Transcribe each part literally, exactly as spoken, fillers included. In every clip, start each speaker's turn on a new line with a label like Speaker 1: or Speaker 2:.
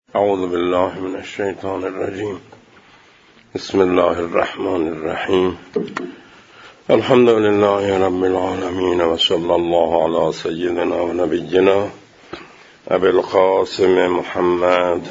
Speaker 1: اعوذ بالله من الشیطان الرجیم. بسم الله الرحمن الرحیم. الحمد لله رب العالمین و صلی الله علی سیدنا و نبینا ابی القاسم محمد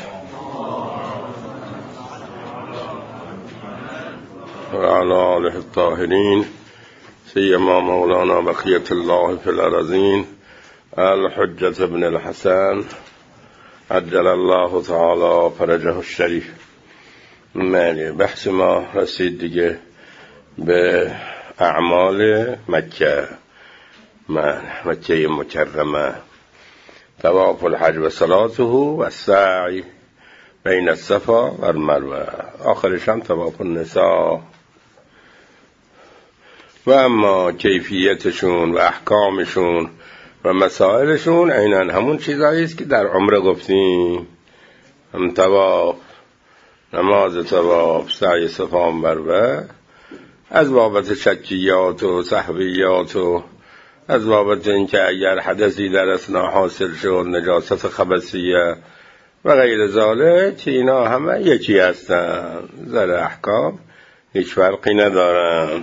Speaker 1: و علی آله الطاهرین سیما مولانا بقیة الله فی الارضین الحجة ابن الحسن عجل الله تعالی فرجه الشریف. معنی بحث ما رسید دیگه به اعمال مکه مکه مکرمه، طواف الحج و صلاته و السعی بین الصفا و المروه، آخرش هم طواف النساء. و اما کیفیتشون و احکامشون و مسائلشون عیناً همون چیزایی است که در عمره گفتیم. هم طواف، نماز طواف، سعی صفا و مروه، از بابت شکیات و سهویات و از بابت اینکه اگر حدثی در اثنا حاصل شد، نجاست خبثیه و غیر ذالک، اینا همه یکی هستن، زر احکام هیچ فرقی ندارن.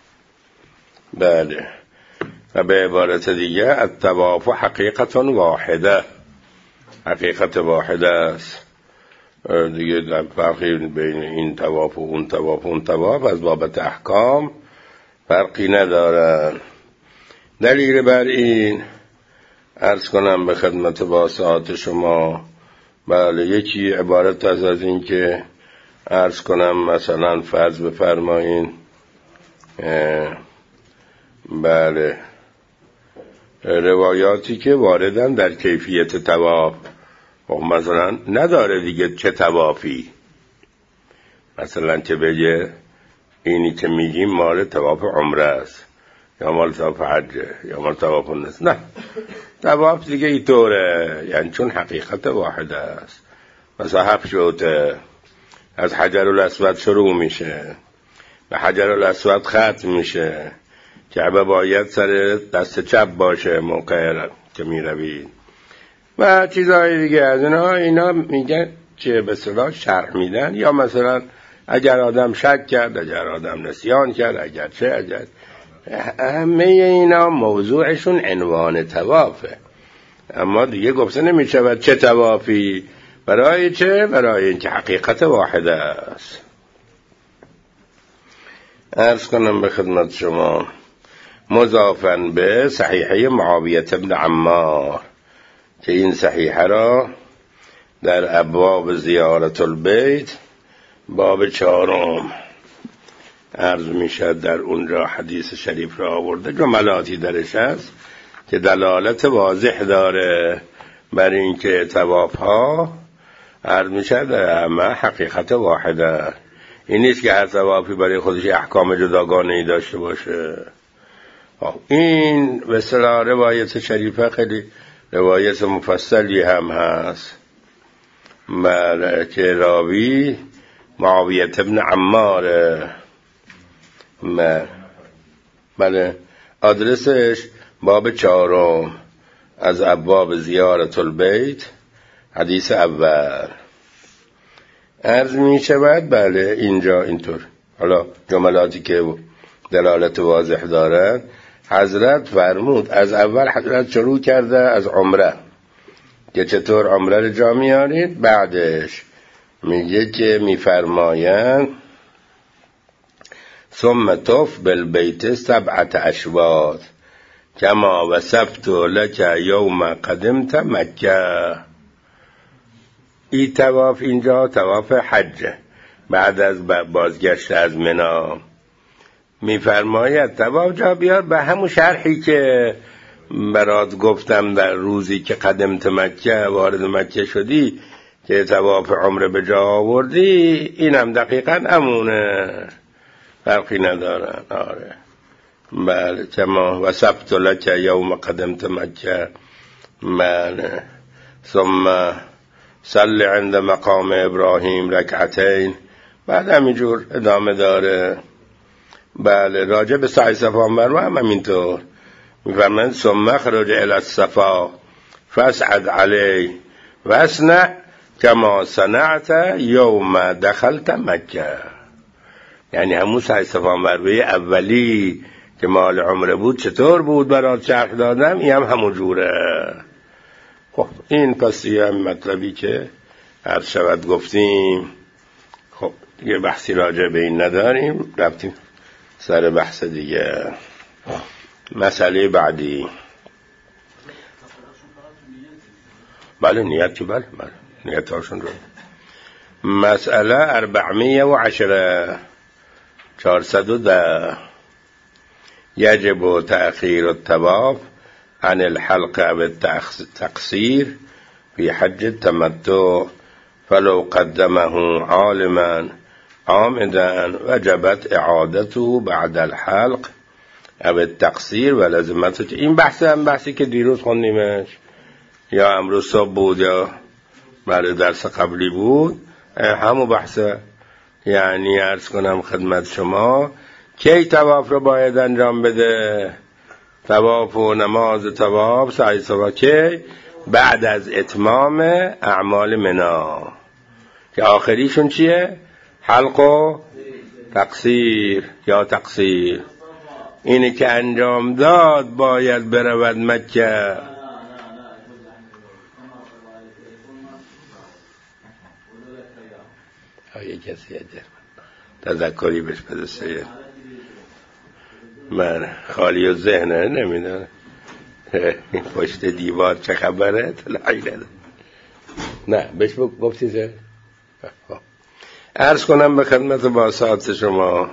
Speaker 1: بله، و به عبارت دیگه الطواف حقیقت واحده، حقیقت واحده است دیگه، در فرقی بین این طواف و اون طواف و اون طواف از بابت احکام فرقی ندارن. دلیل بر این عرض کنم به خدمت واسعات شما، بله، یکی عبارت از از این که عرض کنم مثلا فرض بفرمایین بله روایاتی که واردن در کیفیت طواف، مثلا نداره دیگه چه طوافی، مثلا که بگه اینی که میگیم مال طواف عمره است یا مال طواف حجه یا مال طواف النساء، نه، طواف دیگه اینطوره، یعنی چون حقیقت واحده است. مثلا هفت شوطه از حجر الاسود شروع میشه، به حجر الاسود ختم میشه، کعبه باید سر دست چپ باشه موقع که می روید و چیزهای دیگه از اینا. اینا میگن که به اصطلاح شرح میدن، یا مثلا اگر آدم شک کرد، اگر آدم نسیان کرد، اگر چه اگر همه اینا موضوعشون عنوان طوافه، اما دیگه گفته نمیشود چه طوافی، برای چه؟ برای اینکه حقیقت واحده است. عرض کنم به خدمت شما مضافاً به صحیحه معاویه بن عمار که این صحیحه را در ابواب زیارت البیت باب چهارم عرض میشد، در اونجا حدیث شریف را آورده، جملاتی درش هست که دلالت واضح داره بر این که طواف ها عرض میشد همه حقیقت واحده. این نیست که هر طوافی برای خودش احکام جداگانه‌ای داشته باشه. این به اصطلاح روایت شریفه خیلی روایت مفصلی هم هست، بله، که راوی معاویه بن عماره، بله، آدرسش باب چهارم از ابواب زیارت البیت، حدیث اول عرض می شود. بله، اینجا اینطور، حالا جملاتی که دلالت واضح دارد، حضرت فرمود، از اول حضرت شروع کرده از عمره که چطور عمره رو جا میارید، بعدش میگه که میفرمایند ثم طف بالبیت سبعت اشواط کما وصفت لک یوم قدمت مکه. این طواف اینجا طواف حج بعد از بازگشت از منی، میفرماید طواف جا بیار به همون شرحی که برات گفتم در روزی که قدمت مکه، وارد مکه شدی که طواف عمره به جا آوردی، اینم دقیقاً همونه، فرقی ندارن. آره، بله، کما وصفت لک یوم قدمت مکه، بله، ثم صلی عند مقام ابراهیم رکعتین، بعد همینجور ادامه داره. بله، راجع به سعی صفا و مروه هم همینطور میفرمایند ثم خرج الی الصفا فاسعد علی واصنع کما صنعت یوم دخلت مکه. یعنی همون سعی صفان وربه اولی که مال عمره بود چطور بود برات شرح دادم، این هم همون جوره. خب این پس یه مطلبی که هر شود گفتیم. خب یه بحثی راجع به این نداریم، رفتیم سر بحث دیگه. مسئله بعدی، بله نیت که بله بله نیت هاشون رو. مسئله اربعمیه و عشره، چهارصد و ده. یجب تأخیر الطواف عن الحلق و التقصیر في حج التمتع فلو قدمه عالما عامدا وجبت اعادته بعد الحلق او التقصیر و لازمته. این بحث هم بحثی که دیروز خوندیمش، یا امروز صبح بود یا برای درس قبلی بود، همون بحثه. یعنی عرض کنم خدمت شما کی طواف رو باید انجام بده؟ طواف و نماز طواف سعی صبح کی؟ بعد از اتمام اعمال منا که آخریشون چیه؟ حلق و تقصیر یا تقصیر. اینی که انجام داد باید برود مکه. یه کسی اجر تذکری بهش بده سید من خالی و ذهنه نمیدونه این پشت دیوار چه خبره طلعی نده. نه بهش گفتی زه. عرض کنم به خدمت باسات شما،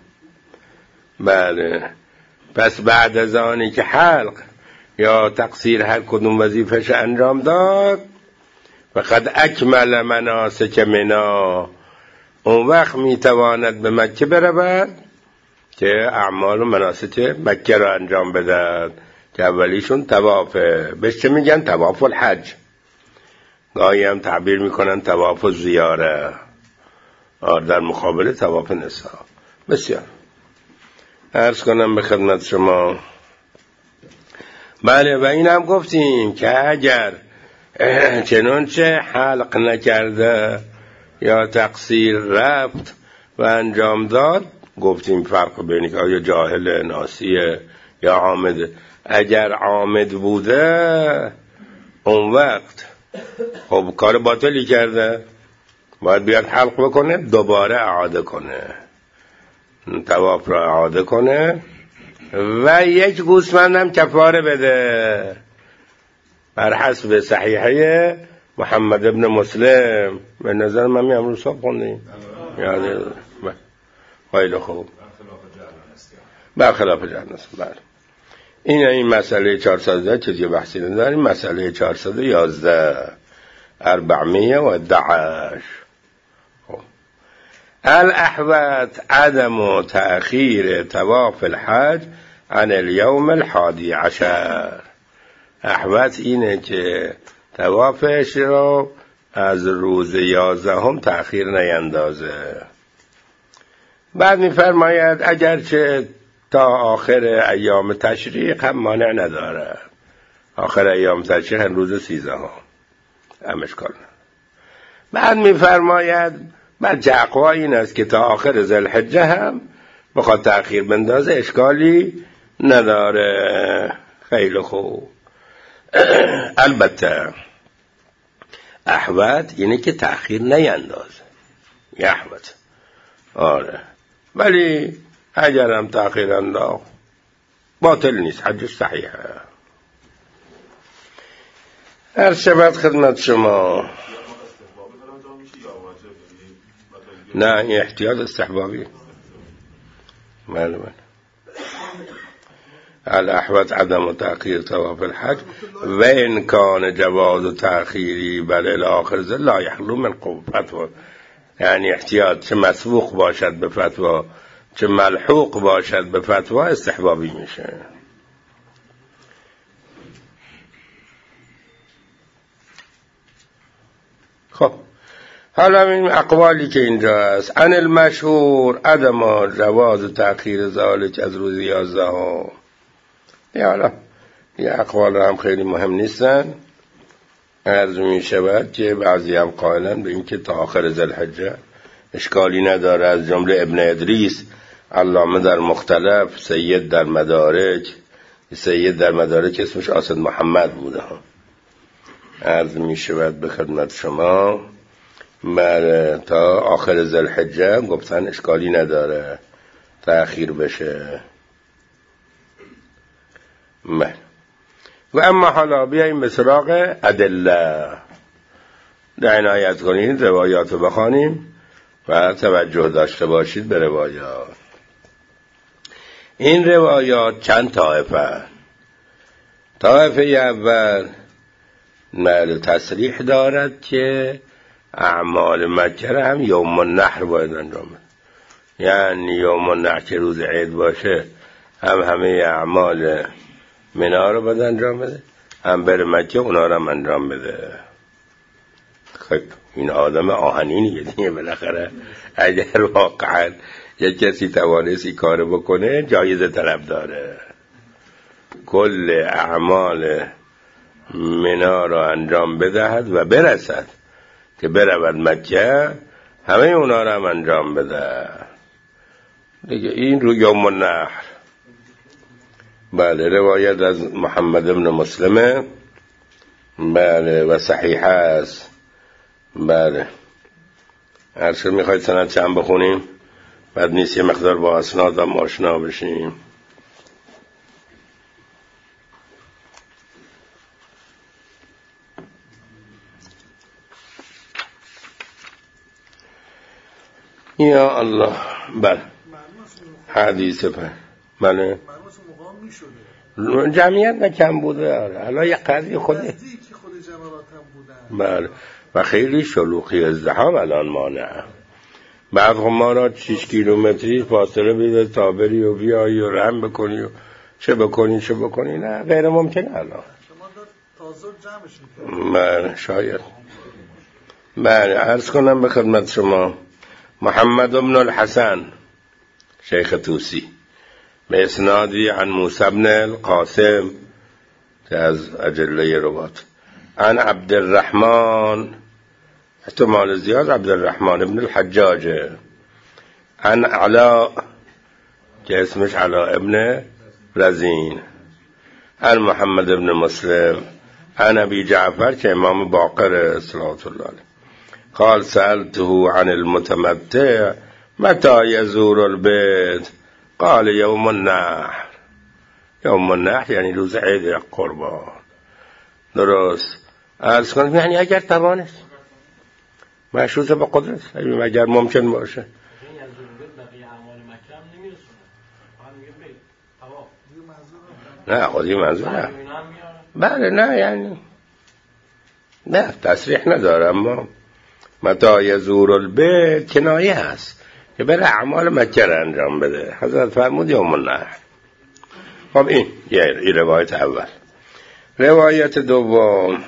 Speaker 1: بله پس بعد از آنی که حلق یا تقصیر هر کدوم وظیفش انجام داد فقد اکمل مناسک منا، اون وقت میتواند به مکه برود که اعمال و مناسک مکه را انجام بدهد که اولیشون طوافه. بهش چه میگن؟ طواف الحج. گاهی هم تعبیر میکنن طواف الزیاره در مقابل طواف نساء. بسیار عرض کنم به خدمت شما، بله و این هم گفتیم که اگر چنانچه حلق نکرده یا تقصیر رفت و انجام داد، گفتیم فرق بین که آیا جاهل ناسیه یا عامد. اگر عامد بوده اون وقت خب کار باطلی کرده، باید بیاد حلق بکنه، دوباره اعاده کنه، طواف را اعاده کنه و یک گوسفندم کفاره بده بر حسب صحیحه محمد ابن مسلم. به نظر من می امروز صبح خوندیم یعنی خیلی خوب برخلاف جهنست. بله این این مسئله چهارصد و ده چیزی بحثی نداریم. مسئله چهارصد و یازده اربعمیه و دعش. الاحوط عدم تأخیر طواف الحج عن اليوم الحادی عشر. احوط اینه که طوافش رو از روز یازدهم تأخیر نیندازه. بعد می‌فرماید اگرچه تا آخر ایام تشریق هم مانع نداره، آخر ایام تشریق هم روز سیزدهم همش کار. بعد می‌فرماید بلکه اقوا این است که تا آخر ذوالحجه هم بخواد تأخیر بندازه اشکالی نداره. خیلی خوب. البته احوط اینه که تأخیر نیندازه، احوط آره، ولی اگر هم تأخیر انداخت باطل نیست، حجش صحیحه. هر شبت خدمت شما. نه این احتیاط استحبابی. بله بله. الاحوط عدم تأخیر طواف الحج و ان کان جواز تأخیری بل الاخر ذل لا یخلو من فتوا. یعنی احتیاط چه مسبوق باشد به فتوا چه ملحوق باشد به فتوا استحبابی میشه. خب حالا این اقوالی که اینجا است، عن المشهور عدم جواز تأخیر ذالک از روز یازدهم. یا حالا یه اقوال هم خیلی مهم نیستن، عرض می شود که بعضی هم قائلن به این که تا آخر ذوالحجه اشکالی نداره. از جمله ابن ادریس، علامه در مختلف، سید در مدارک. سید در مدارک اسمش آسد محمد بوده ها. عرض می شود به خدمت شما بله تا آخر ذوالحجه گفتن اشکالی نداره تأخیر بشه. بله. و اما حالا بیاییم به سراغ ادله. عنایت کنید روایات رو بخوانیم و توجه داشته باشید به روایات. این روایات چند طایفه. طایفه اول بله تصریح دارد که اعمال مکه هم یوم النحر باید انجام بده، یعنی یوم النحر که روز عید باشه هم همه اعمال منا رو باید انجام بده، هم بره مکه اونا رو هم انجام بده. خب این آدم آهنینیه دیگه، بالاخره اگر واقعا یک کسی توانستی کار بکنه جایزه طلب داره. کل اعمال منا رو انجام بدهد و برسد که برود مکه، همه اونا رو هم انجام بده دیگه. این رو یوم النحر. بله روایت از محمد ابن مسلمه بله و صحیح است. بله هرچه میخواید سند چند بخونیم بعد نیست یه مقدار با اسناد هم آشنا بشیم. یا الله. بله حدیث پر بله جمعیت نکم بوده، حالا یه قدری خوده بله و خیلی شلوغی ازدحام الان مانع. بعد ما را شش کیلومتری فاصله بیده تا بری و بیایی و رحم بکنی و چه بکنی چه بکنی، نه غیر ممکنه الان. بله شاید. بله عرض کنم به خدمت شما محمد بن الحسن شیخ توسی به اسنادی عن موسی بن القاسم که از اجله روات، عن عبد الرحمن احتمال زیاد عبد الرحمن بن الحجاج، عن علاء که اسمش علاء ابن رزین، عن محمد بن مسلم، عن ابی جعفر که امام باقر صلوات الله علیه قال سألته عن المتمتع متى يزور البيت قال يوم النحر. یوم النحر یعنی روز عید قربان. درست عرض کنم یعنی اگر توانست مشروط به قدرت، اگر ممکن باشه. نه خودی منظور نه بله نه یعنی نه تصریح نداره، اما متى یزور البیت کنایه هست که بره اعمال مکه را انجام بده. حضرت فرمود یوم النحر. خب این یه روایت اول. روایت دوم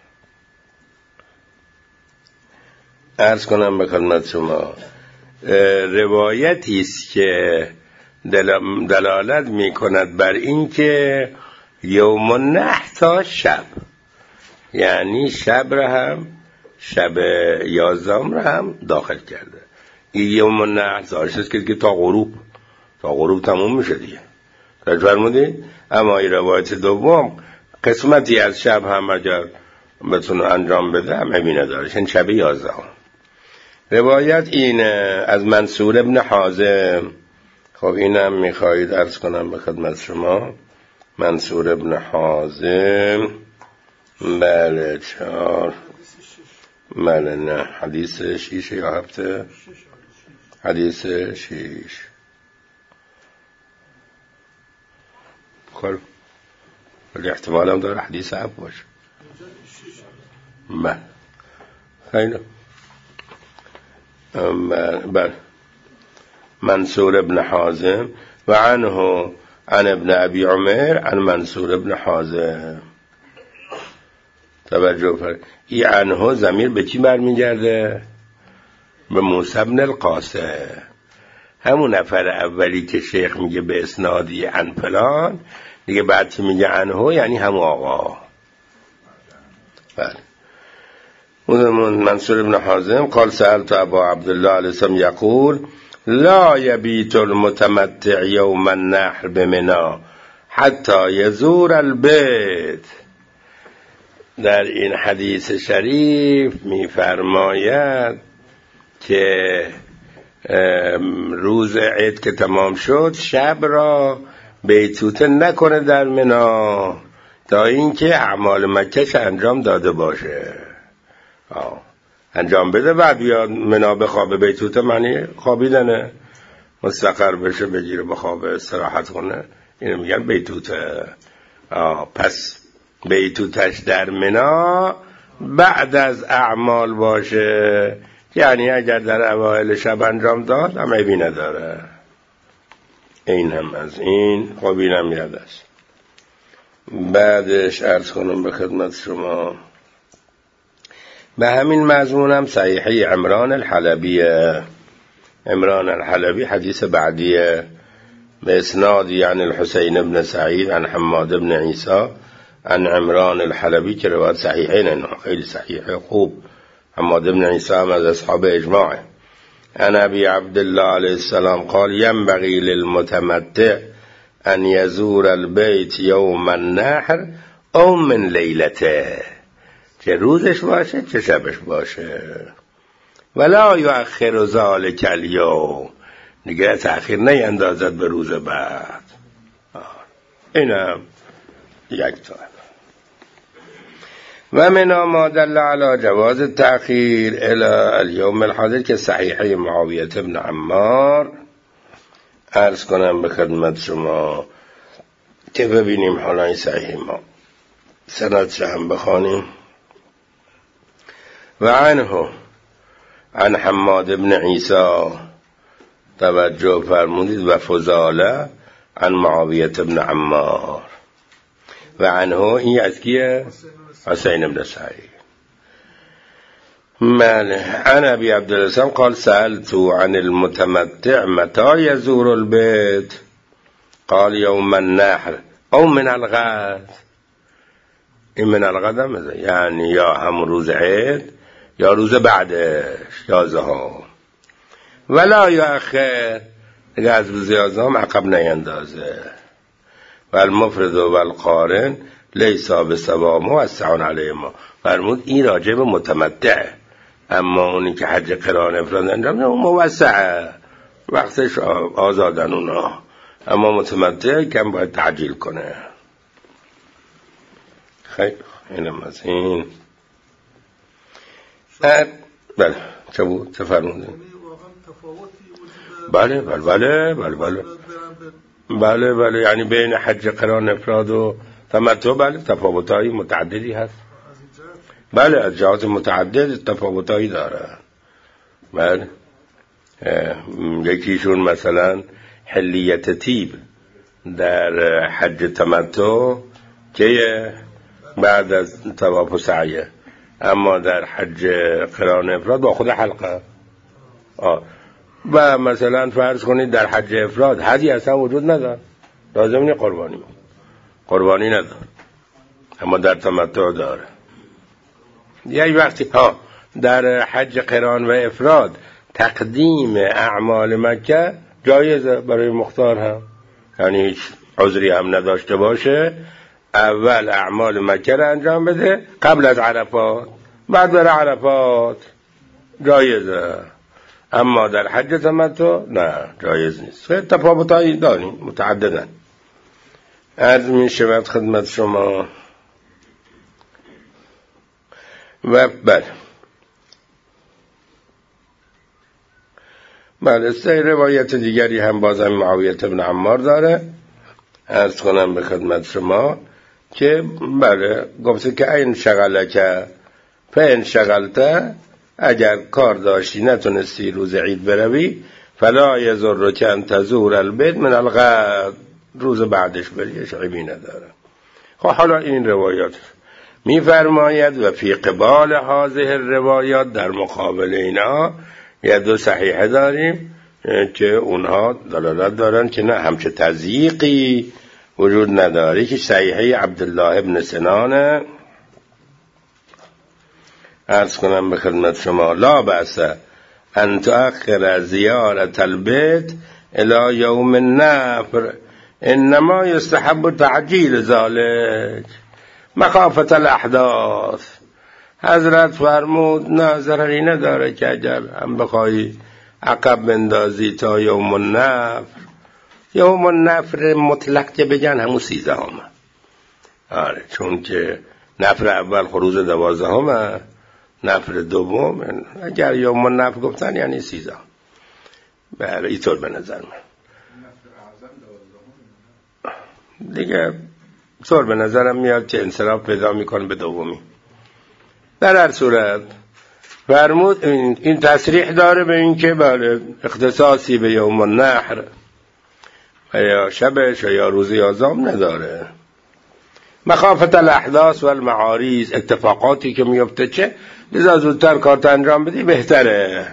Speaker 1: عرض کنم به خدمت شما روایتی است که دلالت می کند بر این که یوم النحر تا شب، یعنی شب را هم شب یازدهم را هم داخل کرده. این یوم النحر ظاهرش است که تا غروب تا غروب تموم میشه دیگه. راجع فرمودید. اما این روایت دوم قسمتی از شب هم اگر بتونه انجام بده هم همینه داره، این شب یازدهم. روایت اینه از منصور ابن حازم. خب اینم میخواهید عرض کنم به خدمت شما. منصور ابن حازم بله چهار بله نه حدیث شیش یا هفته حدیث شیش. خب ولی احتمال هم داره حدیث هفت باشه. بله خیلی بله منصور ابن حازم و عنه عن ابن ابی عمر عن منصور ابن حازم. توجه فرد این عنه ضمیر به کی برمیگرده؟ به موسی بن القاسم، همون نفر اولی که شیخ میگه به اسنادی عن فلان دیگه، بعد که میگه عنه یعنی همون آقا. بله منصور بن حازم قال سألت ابا عبدالله علیه السلام یقول لا یبیت المتمتع یوم النحر بمنا حتی یزور البیت. در این حدیث شریف می‌فرماید که روز عید که تمام شد شب را بیتوته نکنه در منا تا اینکه اعمال مکهش انجام داده باشه. آه. انجام بده بعد بیاد منا بخوابه. بیتوته معنی خوابیدنه، مستقر بشه، بگیره بخوابه، استراحت کنه، اینو میگن بیتوته. آه. پس بیتوتش در منا بعد از اعمال باشه، یعنی اگر در اوائل شب انجام داد هم عیبی نداره. این هم از این. خب اینم یاد است. بعدش عرض کنم به خدمت شما به همین مضمون هم صحیحه عمران الحلبیه. عمران الحلبی حدیث بعدیه به اسناد یعنی الحسین بن سعید عن حماد بن عیسی عن عمران الحلبی که روایت صحیحین اینه، خیلی صحیحه خوب. حماد بن عیسی هم از اصحاب اجماعه. عن ابی عبدالله علیه السلام قال ينبغي للمتمتع ان يزور البيت يوم النحر او من لیلته، چه روزش باشه چه شبش باشه. ولا یؤخر ذلك اليوم، دیگه تأخیر نیندازد به روز بعد. اینم یک تا. و منا ما دل علی جواز التأخیر الى اليوم الحاضر که صحیحه معاویه بن عمار. عرض کنم به خدمت شما که ببینیم حالا این صحیح ما سندش هم بخوانیم. و عنه عن حماد بن عیسی توجه فرمودید و فضاله عن معاویه بن عمار. و عنه این از کیه؟ حسین بن سعید. من عن ابي عبد الرحمن قال سألت عن المتمتع متى يزور البيت قال يوم النحر او من الغد. این من الغد یعنی یا هم روز عید یا روز بعدش یازدهم. ولا یؤخر، دیگه از روز یازدهم عقب نیندازه. و المفرد و القارن لیسا بسوا موسع علیهما. فرمود این راجع به متمتع، اما اونی که حج قران افراد انجام نه موسعه، وقتش آزادن اونا. اما متمتع کم باید تعجیل کنه. خیلی اینم از این. بله چه بود؟ چه فرمودن؟ بله بله بله بله بله بله بله یعنی بین حج قران افراد و تمتع بله تفاوت‌های متعددی هست. بله از جهات متعدد تفاوت‌هایی داره. بله یکیشون مثلا حلیت تیب در حج تمتع که بعد از طواف و سعیه، اما در حج قران افراد با خود حلقه. آه. و مثلا فرض کنید در حج افراد هدی اصلا وجود نداره، لازم نیست قربانی قربانی نداره، اما در تمتع داره. یه وقتی ها در حج قران و افراد تقدیم اعمال مکه جایزه برای مختار هم، یعنی هیچ عذری هم نداشته باشه اول اعمال مکه رو انجام بده قبل از عرفات، بعد بره عرفات جایزه. اما در حج تمتع نه جایز نیست. تفاوتایی داریم متعددن. عرض می شود خدمت شما و بله بله سه روایت دیگری هم بازم معاویه بن عمار داره. عرض کنم به خدمت شما که بله گفته که این شغلک فین شغلته، اگر کار داشتی نتونستی روز عید بروی فلا یضرک ان تزور البیت من الغد، روز بعدش بری عیبی نداره. خب حالا این روایات میفرماید و فی قبال هذه الروایات، در مقابل اینا یه دو صحیحه داریم که اونها دلالت دارن که نه همچه تضییقی وجود نداره. که صحیحه عبدالله ابن سنان عرض کنم به خدمت شما لا بأس ان تؤخر زیارت البیت الى یوم النفر انما یستحب تعجیل ذلك مخافت الاحداث. حضرت فرمود نه ضرری نداره که اگر هم بخوایی عقب بندازی تا یوم النفر. یوم النفر مطلق که بگن همون سیزده همه. آره چون که نفر اول خروز دوازده همه، نفر دوم اگر یوم النفر گفتن یعنی سیزده. بله اینطور به نظر من دیگه طور به نظرم میاد که انصراف پیدا میکنه به دومی. در هر صورت فرمود این, این تصریح داره به این که بله اختصاصی به یوم النحر و یا شبش و یا روز یازدهم نداره. مخافت الاحداث و المعاریض، اتفاقاتی که میفته چه لذا زودتر کارت انجام بدی بهتره.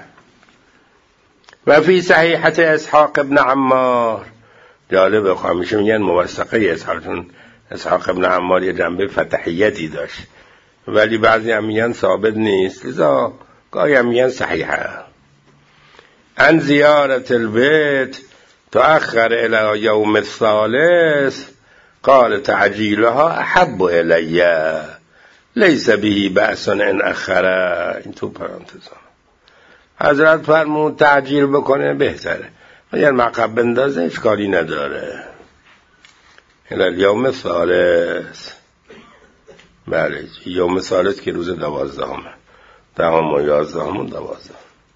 Speaker 1: و فی صحیحت اسحاق ابن عمار، جالبه همیشه میگن موثقه اسحاق، چون اسحاق ابن عمار یه جنبه فتحیتی داشت ولی بعضی هم میگن ثابت نیست، لذا گاهی هم میگن صحیحه. عن زیارت البیت تؤخر الى یوم الثالث قال تعجیلها احب الی لیس به بأس ان اخره. این تو پرانتزا حضرت فرمود تعجیل بکنه بهتره، اگر معقب بندازه اشکالی نداره. الى یوم الثالث، بله یوم ثالث که روز دوازدهم، دهم و یازدهم و دوازدهم.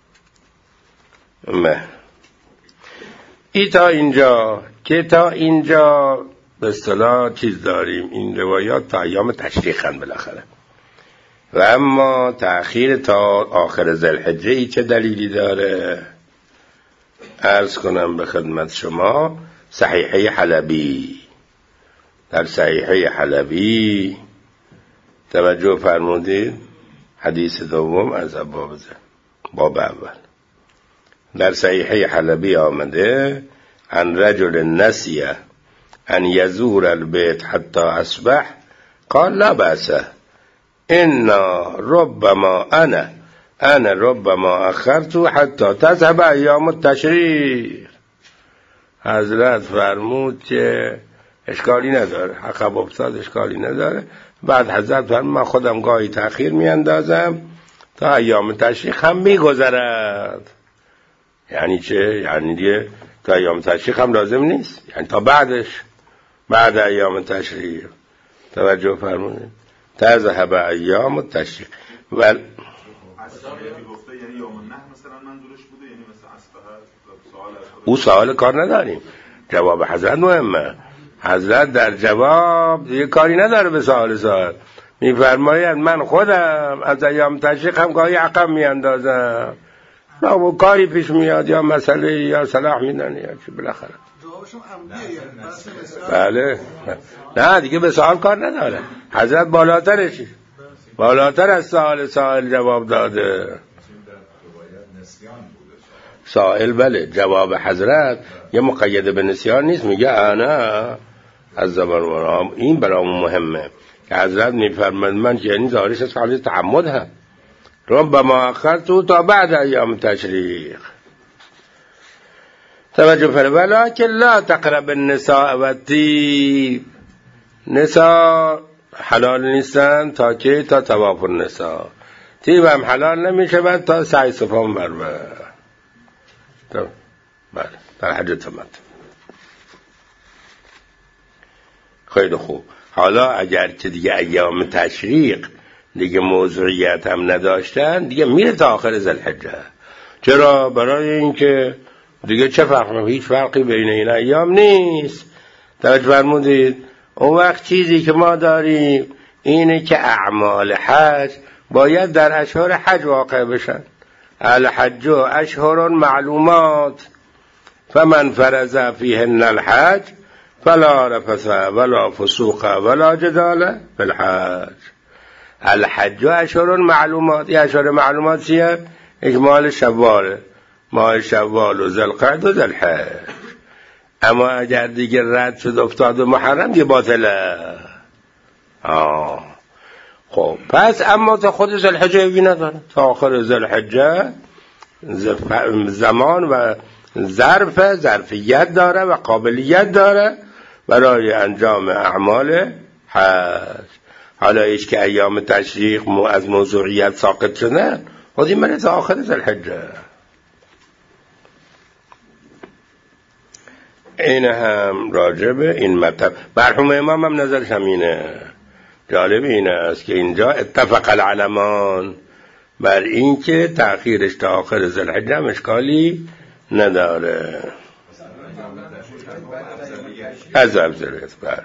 Speaker 1: ای تا اینجا که تا اینجا به اصطلاح چیز داریم، این روایات تا ایام تشریقن بالاخره. و اما تأخیر تا آخر ذوالحجه ای چه دلیلی داره؟ عرض کنم به خدمت شما صحیحه حلبی. در صحیحه حلبی توجه فرمودید، حدیث دوم از باب باب اول در صحیحه حلبی آمده عن رجل نسیه ان یزور البیت حتی اصبح قال لا بأس انا ربما انا انا ربما اخرت حتی تذهب ایام التشریق. حضرت فرمود که اشکالی نداره، عقب افتاد اشکالی نداره. بعد حضرت فرمود من خودم گاهی تأخیر میاندازم تا ایام تشریق هم میگذرد. یعنی چه؟ یعنی دیگه تا ایام تشریق هم لازم نیست، یعنی تا بعدش، بعد ایام تشریق. توجه فرمودید تذهب ایام التشریق. و
Speaker 2: اصلا یعنی گفته یعنی یوم النحر مثلا منظورش بوده، یعنی مثلا اصبح سوال
Speaker 1: او سوال کار نداریم، جواب حضرت مهمه. حضرت در جواب دیگه کاری نداره به سوال سوال، میفرماید من خودم از ایام تشریق هم گاهی عقب میاندازم، نه کاری پیش میاد یا مسئله یا صلاح میدن یا چی بالاخره. بله نه دیگه به سوال کار نداره، حضرت بالاترشی، بالاتر از سوال سوال جواب داده. سائل بله جواب حضرت یه مقید به نسیان نیست، میگه انا از زبان ورام. این برام مهمه که حضرت میفرماید من یعنی ظاهرش از حالت تعمد هم ربما اخرت تا بعد ایام تشریق. توجه فرمایید ولکن لا تقرب النساء و الطیب. نساء حلال نیستن تا که تا طواف النساء، طیب هم حلال نمیشه بعد تا سعی صفا مروه. بله در حج تمت. خیلی خوب. حالا اگر که دیگه ایام تشریق دیگه موضوعیت هم نداشتن دیگه میره تا آخر ذوالحجه. چرا؟ برای اینکه دیگه چه فرقی، هیچ فرقی بین این ایام نیست. توجه فرمودید. اون وقت چیزی که ما داریم اینه که اعمال حج باید در اشهر حج واقع بشن. الحج اشهر معلومات فمن فرض فیهن الحج فلا رفث ولا فسوق ولا جدال فی الحج. الحج اشهر معلومات. یه اشهر معلومات چیه؟ اجمال شوال، ماه شوال و ذوالقعده و ذوالحج. اما اگر دیگه رد شد افتاد و محرم یه باطله. آه خب پس اما تا خود ذوالحجه عیبی نداره، تا آخر ذوالحجه زمان و ظرف ظرفیت داره و قابلیت داره برای انجام اعمال حج. حالا ایش که ایام تشریق از موضوعیت ساقط شده خودی من تا آخر ذوالحجه. این هم راجبه این مطلب مرحوم امام هم نظرش هم اینه. جالب این است که اینجا اتفق العلمان بر این که تأخیرش تا آخر ذوالحجه هم اشکالی نداره. از افضلیت بله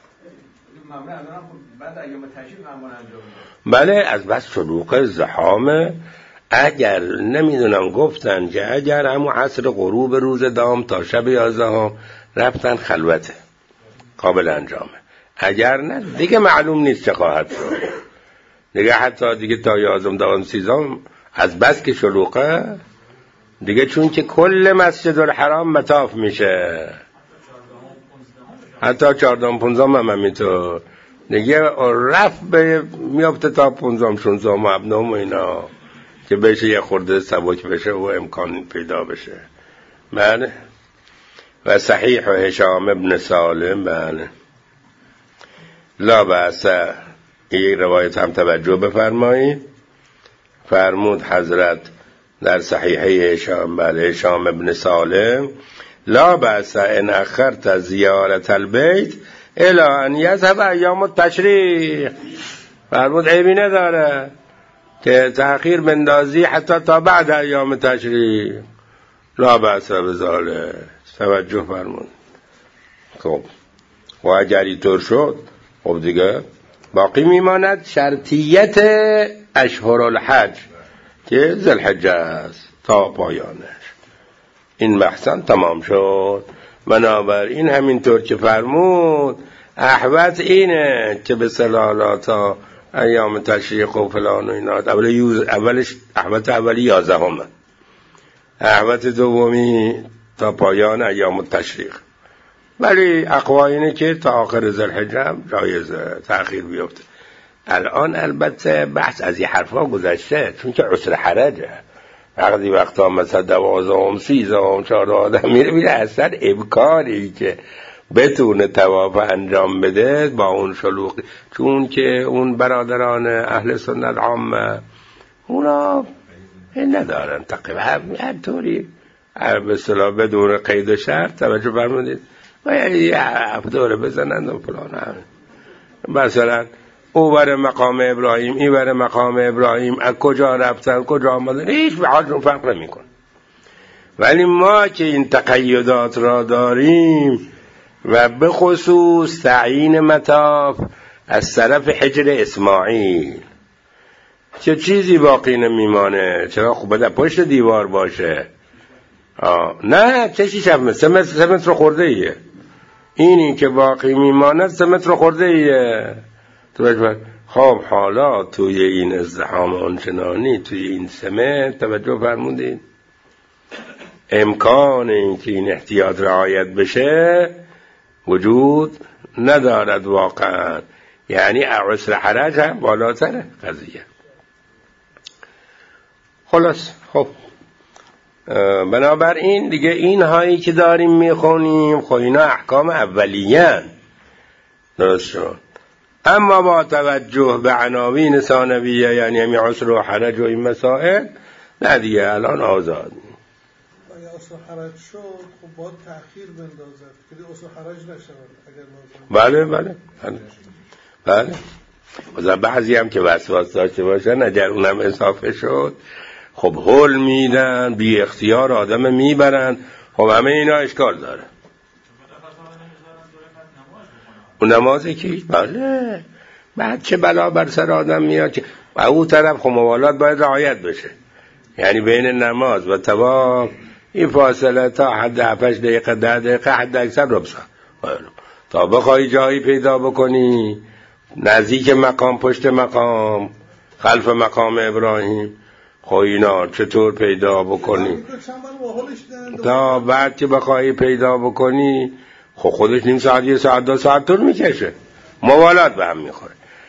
Speaker 1: بله از بس شلوغ زحامه. اگر نمیدونم گفتن که اگر همون عصر غروب روز دام تا شب یازدهم رفتن خلوته قابل انجامه، اگر نه دیگه معلوم نیست چه خواهد شد دیگه. حتی دیگه تا یازدهم دوازدهم سیزدهم از بس که شلوغه دیگه، چون که کل مسجد الحرام مطاف میشه، حتی چهاردهم پونزدهم هم همینطور دیگه رفت به میافته تا پونزدهم شانزدهم و هفدهم و اینا که بشه یه خورده سبک بشه و امکان پیدا بشه. بله و صحیح و هشام ابن سالم بله لا بأس. این روایت هم توجه بفرمایید. فرمود حضرت در صحیحه هشام بله هشام ابن سالم لا بأس ان اخرت زیارت البیت الی ان یذهب ایام التشریق. فرمود عیبی نداره که تأخیر بندازی حتی تا بعد ایام تشریق. لا بأس بذالک. توجه فرمود. خب و اگر اینطور شد خب دیگه باقی میماند شرطیت اشهر الحج که ذوالحجه است تا پایانش. این بحثم تمام شد. بنابراین همینطور که فرمود احوط اینه که به صلاح تا ایام تشریق و فلان و اینا اول یوز اولش احوط اولی یازدهمه، احوط دومی تا پایان ایام تشریق. ولی اقوال اینه که تا آخر ذوالحجه هم جایزه تأخیر بیفته. الان البته بحث از این حرفا گذشته، چون که عسر حرجه. وقتی وقتا مثلا دوازدهم سیزدهم چهارده آدم میره میره اصلا امکانی که بتونه طواف انجام بده با اون شلوغی، چون که اون برادران اهل سنت عامه اونا ندارن تقریبا هر طوری به اصطلاح بدون قید و شرط. توجه فرمودید و یه هفته بزنند و فلان هم. مثلا او بر مقام ابراهیم این بر مقام ابراهیم از کجا رفتن کجا آمدن هیچ به حالشون فرق نمی‌کنه. ولی ما که این تقییدات را داریم و به خصوص تعیین مطاف از طرف حجر اسماعیل چه چیزی باقی نمیمانه. چرا خوبه در پشت دیوار باشه؟ آه. نه چه شیش هم سه متر, سه متر خورده ایه. اینی که باقی میماند سه متر خورده ایه. خب حالا توی این ازدحام آنچنانی توی این سه متر توجه فرمودید امکان این که این احتیاط رعایت بشه وجود ندارد واقعا. یعنی عسر حرج هم بالاتره قضیه. خلاص خب بنابراین دیگه این هایی که داریم میخونیم خب اینا احکام اولیه درست شد. اما با توجه به عناوین ثانویه یعنی همین عسر و حرج و این مسائل نه دیگه الان آزاد.
Speaker 3: اگه عسر و حرج شد خب باید تأخیر بندازد که عسر و حرج نشود اگر
Speaker 1: بله بله بله بله بله. بعضی هم که وسواس داشته باشن اگر اونم اضافه شد خب هول میدن بی اختیار آدم میبرن. خب همه اینا اشکال داره. اون نمازی که بله بعد چه بلا بر سر آدم میاد که و اون طرف خب موالات باید رعایت بشه. یعنی بین نماز و طواف این فاصله تا حد هفتش دقیقه ده دقیقه حد اکثر رو بسا تا بخوای جایی پیدا بکنی نزدیک مقام پشت مقام خلف مقام ابراهیم خب اینا چطور پیدا بکنی تا بعد که بخوای پیدا بکنی خب خودش نیم ساعت یه ساعت دو ساعت طول میکشه موالات به هم میخوره.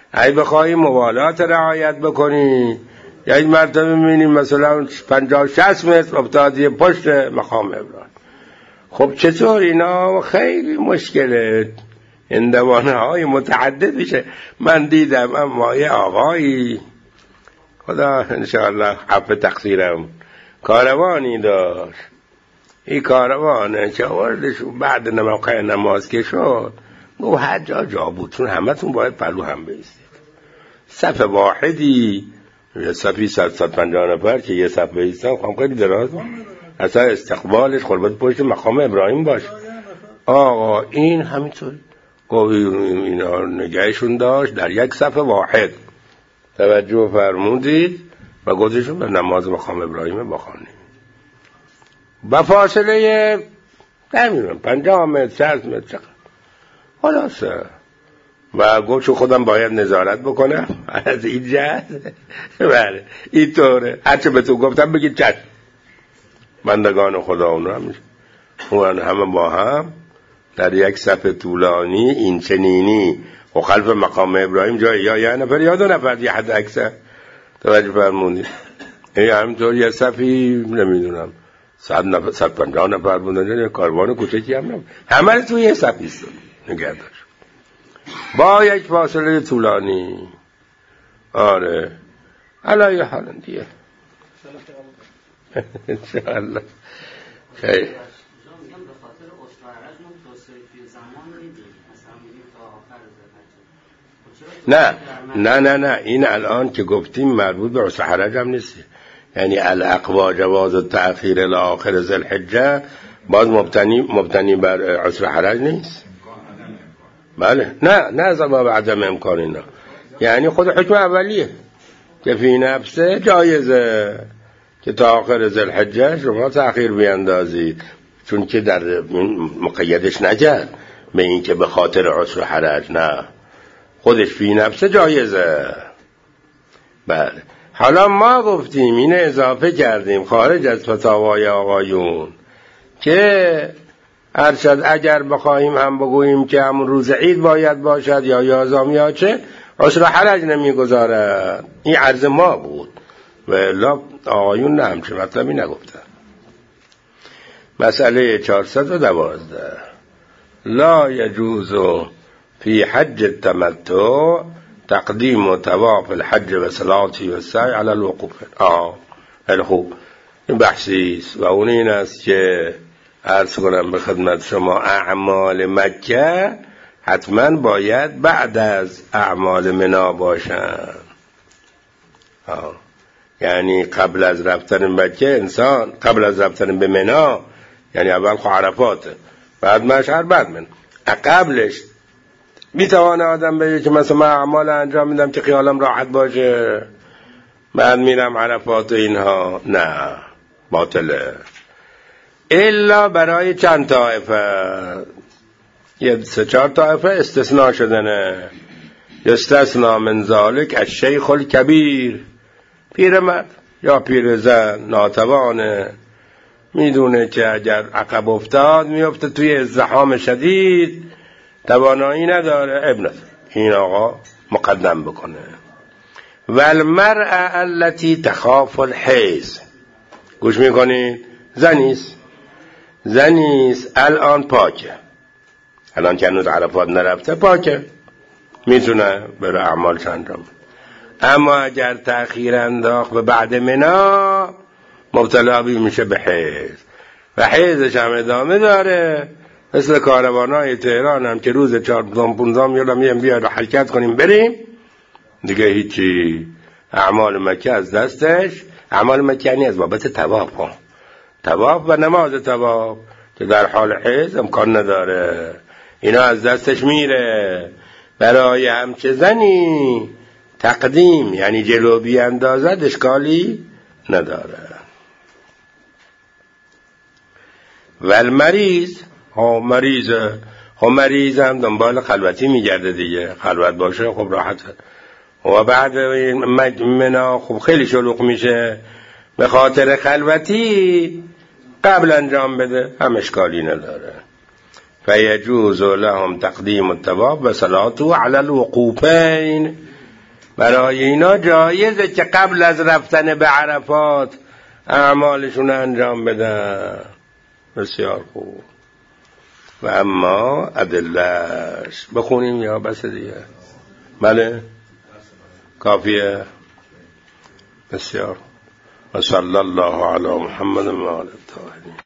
Speaker 1: اگه بخوایی موالات رعایت بکنی یک مرتبه میبینیم مثلا پنجاه شصت متر افتادی پشت مقام ابراهیم. خب چطور اینا؟ خیلی مشکله، اندوانه های متعدد میشه. من دیدم اما یه آقایی خدا انشاءالله عفو تقصیرم کاروانی داشت. این کاروانه که آوردشون بعد موقع نماز که شد گفت حجاج بود چون همه تون باید پلو هم بیستید، صف واحدی یه صفی صد صد پنجاه نفر که یه صف بیستن خواهم خیلی دراز اصلا استقبالش قربت پشت مقام ابراهیم باشه. آقا این همینطور گفت اینا نگهشون داشت در یک صف واحد توجه فرمودید و گذاشتون به نماز مقام ابراهیم بخوانید با فاصله نمیدونم پنجاه متر شصت متر چقدر خلاصه. و گفت چون خودم باید نظارت بکنم از این جهت بله این طوره هرچه به تو گفتم بگید چشم. بندگان خدا اون هم اون همه با هم در یک صف طولانی این چنینی و خلف مقام ابراهیم جای یا یه نفر یا دو نفر یه حد اکثر توجه فرمونید. این همینطور یه صفی نمیدونم صد نفر صد پنجاه نفر بودن کاروان کوچکی هم نبود همه رو توی یه صفی است نگه داشت با یک فاصله طولانی. آره علایه حال دیگه انشاءالله خیلی نه نه نه نه این الان که گفتیم مربوط به عسر حرج هم نیست، یعنی الاقوا جواز التأخیر الى آخر ذی الحجه باز مبتنی مبتنی بر عسر حرج نیست. بله نه نه زباب عدم امکان اینا، یعنی خود حکم اولیه که فی نفسه جایزه که تا آخر ذی الحجه شما تأخیر بیندازید، چون که در مقیدش نجد به این که به خاطر عسر حرج، نه خودش فی نفسه جایزه. بله حالا ما گفتیم اینه اضافه کردیم خارج از فتاوای آقایون که ارشد اگر بخواهیم هم بگوییم که همون روز عید باید باشد یا یازدهم یا چه عسر حرج نمیگذارد. این عرض ما بود و الا آقایون نه همچه مطلبی نگفتن. مسئله چهارصد و دوازده لا یجوز فی حج التمتع تقدیم و طواف الحج و صلاتی و سعی علی الوقوف. آه خیلی خوب این بحثیست و اون این است که عرض کنم به خدمت شما اعمال مکه حتما باید بعد از اعمال منا باشن. آه. یعنی قبل از رفتن مکه انسان قبل از رفتن به منا یعنی اول خو عرفاته بعد مشعر بعد من قبلش میتوانه آدم بگه که مثلا من اعمال انجام میدم که خیالم راحت باشه بعد میرم عرفات و اینها، نه باطله الا برای چند طائفه، یه سه چهار طائفه استثناء شدنه. استثناء من ذالک الشیخ الکبیر، پیرمرد یا پیرزن ناتوانه میدونه که اگر عقب افتاد میفته توی ازدحام شدید توانایی نداره ابن این آقا مقدم بکنه. و المرأة التي تخاف الحیض، گوش میکنید زنیست زنیست الان پاکه، الان که هنوز عرفات نرفته پاکه میتونه بره اعمالش انجام، اما اگر تأخیر انداخت و بعد منا مبتلا میشه به حیض و حیضش هم ادامه داره. مثل کاروانای تهران هم که روز چهاردهم پونزدهم یادم میگم بیا حرکت کنیم بریم دیگه هیچی، اعمال مکه از دستش. اعمال مکه یعنی از بابت طواف ها طواف و نماز طواف که در حال حیض امکان نداره، اینا از دستش میره. برای همچه زنی تقدیم یعنی جلو بیاندازد اشکالی نداره. و المریض ها مریضه ها مریض هم دنبال خلوتی میگرده دیگه، خلوت باشه خب راحته و بعد منا خب خیلی شلوغ میشه، به خاطر خلوتی قبل انجام بده هم اشکالی نداره. فیجوز لهم تقدیم الطواف و صلاته علی الوقوفین برای اینا جایزه که قبل از رفتن به عرفات اعمالشون انجام بدن. بسیار خوب. و اما ادلهش بخونیم یا بس دیگه؟ بله کافیه. بسیار. و صلی الله علی محمد و آله الطاهرین.